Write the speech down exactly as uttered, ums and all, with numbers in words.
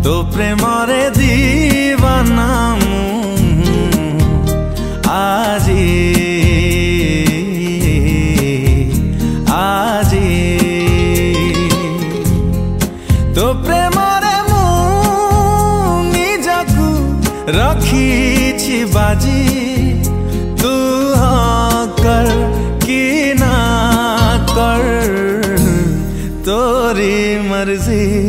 तो प्रेमरे दीवाना मु आजी आजी तो प्रेमरे मु निजकु रखी बाजी तू हाँ कर कि ना कर तोरी मर्जी।